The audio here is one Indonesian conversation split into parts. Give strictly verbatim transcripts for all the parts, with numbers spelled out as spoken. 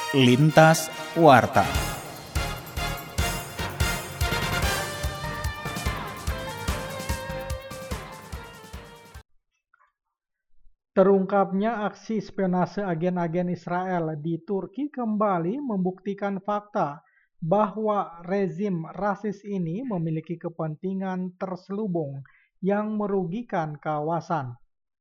Lintas Warta. Terungkapnya aksi spionase agen-agen Israel di Turki kembali membuktikan fakta bahwa rezim rasis ini memiliki kepentingan terselubung yang merugikan kawasan.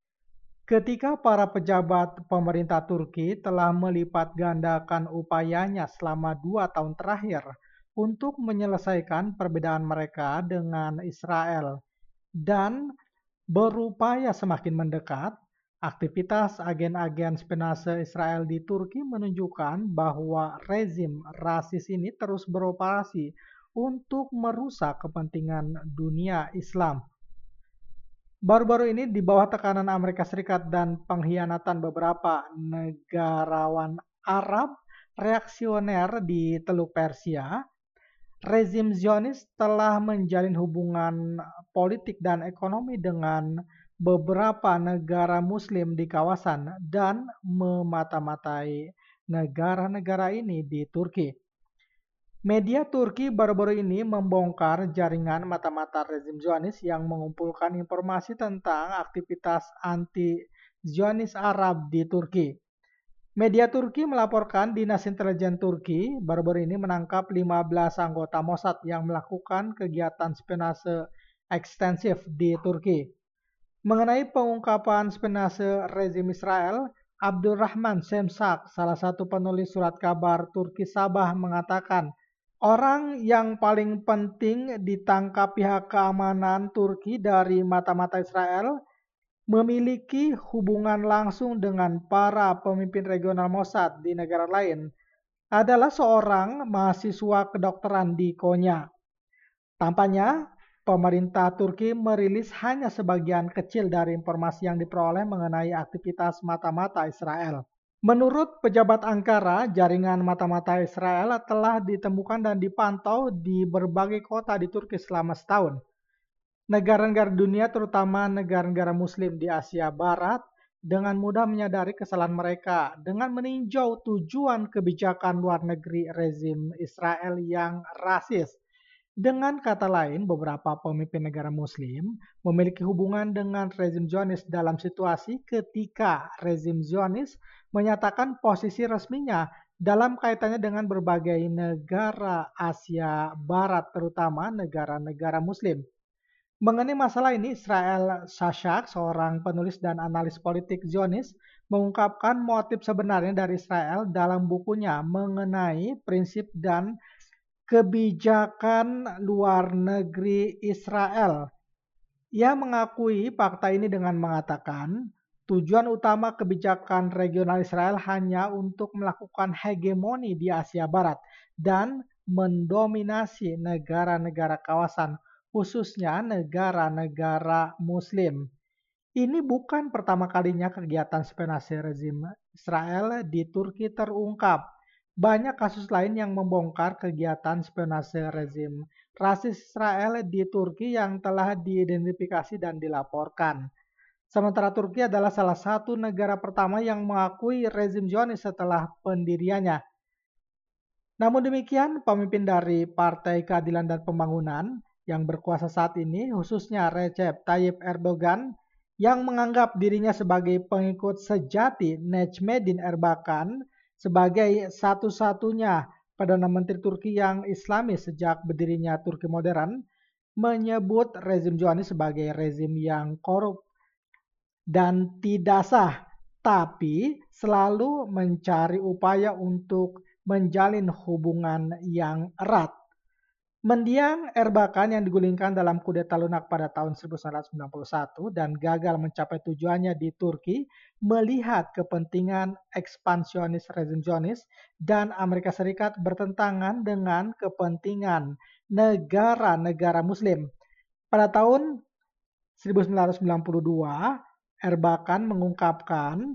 Ketika para pejabat pemerintah Turki telah melipat gandakan upayanya selama dua tahun terakhir untuk menyelesaikan perbedaan mereka dengan Israel dan berupaya semakin mendekat, aktivitas agen-agen spionase Israel di Turki menunjukkan bahwa rezim rasis ini terus beroperasi untuk merusak kepentingan dunia Islam. Baru-baru ini di bawah tekanan Amerika Serikat dan pengkhianatan beberapa negarawan Arab reaksioner di Teluk Persia, rezim Zionis telah menjalin hubungan politik dan ekonomi dengan beberapa negara Muslim di kawasan dan memata-matai negara-negara ini di Turki. Media Turki baru-baru ini membongkar jaringan mata-mata rezim Zionis yang mengumpulkan informasi tentang aktivitas anti-Zionis Arab di Turki. Media Turki melaporkan Dinas Intelijen Turki baru-baru ini menangkap lima belas anggota Mossad yang melakukan kegiatan spionase ekstensif di Turki. Mengenai pengungkapan spionase rezim Israel, Abdurrahman Semsak, salah satu penulis surat kabar Turki Sabah, mengatakan orang yang paling penting ditangkap pihak keamanan Turki dari mata-mata Israel memiliki hubungan langsung dengan para pemimpin regional Mossad di negara lain adalah seorang mahasiswa kedokteran di Konya. Tampaknya pemerintah Turki merilis hanya sebagian kecil dari informasi yang diperoleh mengenai aktivitas mata-mata Israel. Menurut pejabat Ankara, jaringan mata-mata Israel telah ditemukan dan dipantau di berbagai kota di Turki selama setahun. Negara-negara dunia, terutama negara-negara Muslim di Asia Barat, dengan mudah menyadari kesalahan mereka dengan meninjau tujuan kebijakan luar negeri rezim Israel yang rasis. Dengan kata lain, beberapa pemimpin negara Muslim memiliki hubungan dengan rezim Zionis dalam situasi ketika rezim Zionis menyatakan posisi resminya dalam kaitannya dengan berbagai negara Asia Barat, terutama negara-negara Muslim. Mengenai masalah ini, Israel Shashak, seorang penulis dan analis politik Zionis, mengungkapkan motif sebenarnya dari Israel dalam bukunya mengenai prinsip dan kebijakan luar negeri Israel. Ia mengakui fakta ini dengan mengatakan, tujuan utama kebijakan regional Israel hanya untuk melakukan hegemoni di Asia Barat dan mendominasi negara-negara kawasan, khususnya negara-negara Muslim. Ini bukan pertama kalinya kegiatan spionase rezim Israel di Turki terungkap. Banyak kasus lain yang membongkar kegiatan spionase rezim rasis Israel di Turki yang telah diidentifikasi dan dilaporkan. Sementara Turki adalah salah satu negara pertama yang mengakui rezim Zionis setelah pendiriannya. Namun demikian, pemimpin dari Partai Keadilan dan Pembangunan yang berkuasa saat ini, khususnya Recep Tayyip Erdogan, yang menganggap dirinya sebagai pengikut sejati Necmettin Erbakan sebagai satu-satunya Perdana Menteri Turki yang Islamis sejak berdirinya Turki modern, menyebut rezim Zionis sebagai rezim yang korup dan tidak sah, tapi selalu mencari upaya untuk menjalin hubungan yang erat. Mendiang Erbakan yang digulingkan dalam kudeta lunak pada tahun seribu sembilan ratus sembilan puluh satu dan gagal mencapai tujuannya di Turki, melihat kepentingan ekspansionis rezim Zionis dan Amerika Serikat bertentangan dengan kepentingan negara-negara Muslim. Pada tahun seribu sembilan ratus sembilan puluh dua, Erbakan mengungkapkan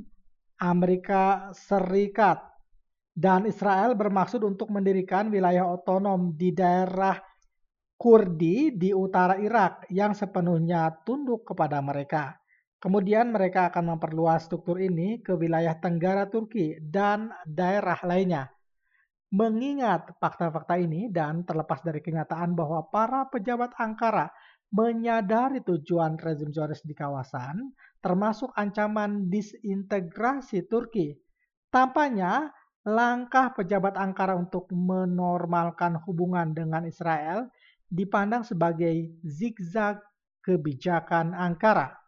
Amerika Serikat dan Israel bermaksud untuk mendirikan wilayah otonom di daerah Kurdi di utara Irak yang sepenuhnya tunduk kepada mereka. Kemudian mereka akan memperluas struktur ini ke wilayah tenggara Turki dan daerah lainnya. Mengingat fakta-fakta ini dan terlepas dari kenyataan bahwa para pejabat Ankara menyadari tujuan rezim Zionis di kawasan, termasuk ancaman disintegrasi Turki, tampaknya langkah pejabat Ankara untuk menormalkan hubungan dengan Israel dipandang sebagai zigzag kebijakan Ankara.